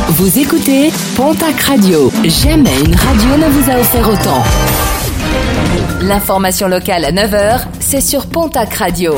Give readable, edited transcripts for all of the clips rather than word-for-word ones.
Vous écoutez Pontac Radio. Jamais une radio ne vous a offert autant. L'information locale à 9h, c'est sur Pontac Radio.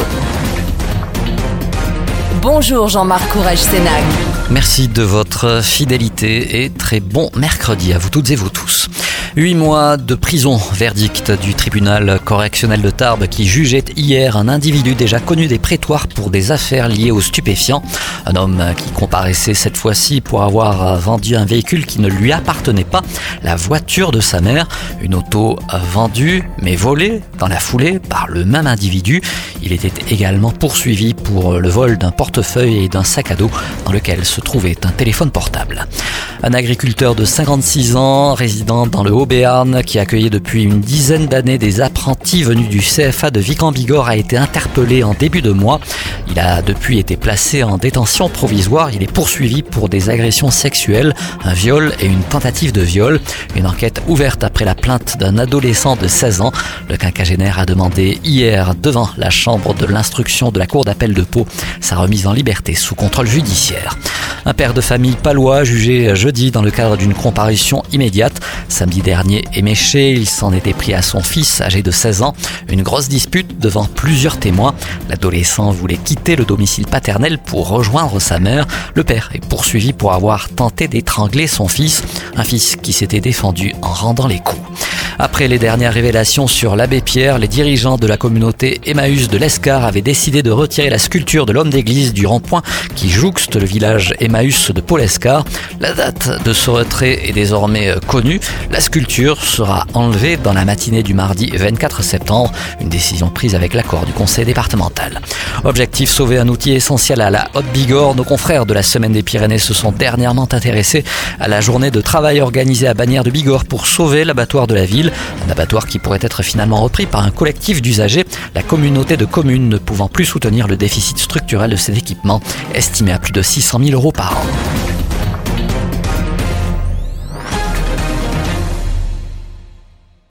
Bonjour Jean-Marc Courage-Sénac. Merci de votre fidélité et très bon mercredi à vous toutes et vous tous. 8 mois de prison, verdict du tribunal correctionnel de Tarbes qui jugeait hier un individu déjà connu des prétoires pour des affaires liées aux stupéfiants. Un homme qui comparaissait cette fois-ci pour avoir vendu un véhicule qui ne lui appartenait pas, la voiture de sa mère. Une auto vendue mais volée dans la foulée par le même individu. Il était également poursuivi pour le vol d'un portefeuille et d'un sac à dos dans lequel se trouvait un téléphone portable. Un agriculteur de 56 ans, résident dans le Haut-Béarn, qui accueillait depuis une dizaine d'années des apprentis venus du CFA de Vic-en-Bigorre, a été interpellé en début de mois. Il a depuis été placé en détention provisoire. Il est poursuivi pour des agressions sexuelles, un viol et une tentative de viol. Une enquête ouverte après la plainte d'un adolescent de 16 ans. Le quinquagénaire a demandé hier devant la chambre de l'instruction de la cour d'appel de Pau sa remise en liberté sous contrôle judiciaire. Un père de famille palois jugé jeudi dans le cadre d'une comparution immédiate. Samedi dernier, éméché, il s'en était pris à son fils âgé de 16 ans. Une grosse dispute devant plusieurs témoins. L'adolescent voulait quitter le domicile paternel pour rejoindre sa mère. Le père est poursuivi pour avoir tenté d'étrangler son fils. Un fils qui s'était défendu en rendant les coups. Après les dernières révélations sur l'abbé Pierre, les dirigeants de la communauté Emmaüs de l'Escar avaient décidé de retirer la sculpture de l'homme d'église du rond-point qui jouxte le village Emmaüs de Paul-Escar. La date de ce retrait est désormais connue. La sculpture sera enlevée dans la matinée du mardi 24 septembre. Une décision prise avec l'accord du conseil départemental. Objectif, sauver un outil essentiel à la Haute-Bigorre. Nos confrères de la Semaine des Pyrénées se sont dernièrement intéressés à la journée de travail organisée à Bagnères de Bigorre pour sauver l'abattoir de la ville. Un abattoir qui pourrait être finalement repris par un collectif d'usagers, la communauté de communes ne pouvant plus soutenir le déficit structurel de ces équipements, estimé à plus de 600 000 € par an.